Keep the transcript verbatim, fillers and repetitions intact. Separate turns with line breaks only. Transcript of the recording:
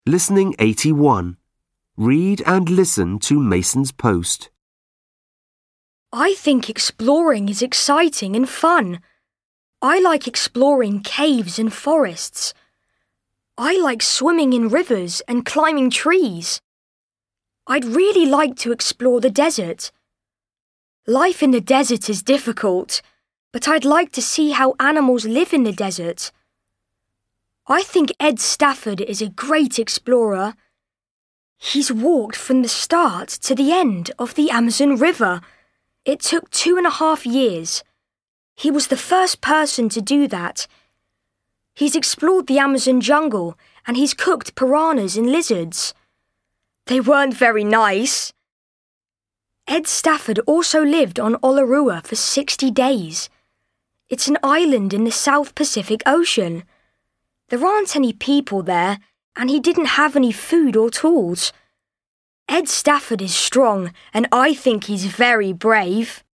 Listening eighty-one. Read and listen to Mason's post.
I think exploring is exciting and fun. I like exploring caves and forests. I like swimming in rivers and climbing trees. I'd really like to explore the desert. Life in the desert is difficult, but I'd like to see how animals live in the desert. I think Ed Stafford is a great explorer. He's walked from the start to the end of the Amazon River. It took two and a half years. He was the first person to do that. He's explored the Amazon jungle and he's cooked piranhas and lizards. They weren't very nice. Ed Stafford also lived on Olarua for sixty days. It's an island in the South Pacific Ocean. There aren't any people there, and he didn't have any food or tools. Ed Stafford is strong, and I think he's very brave.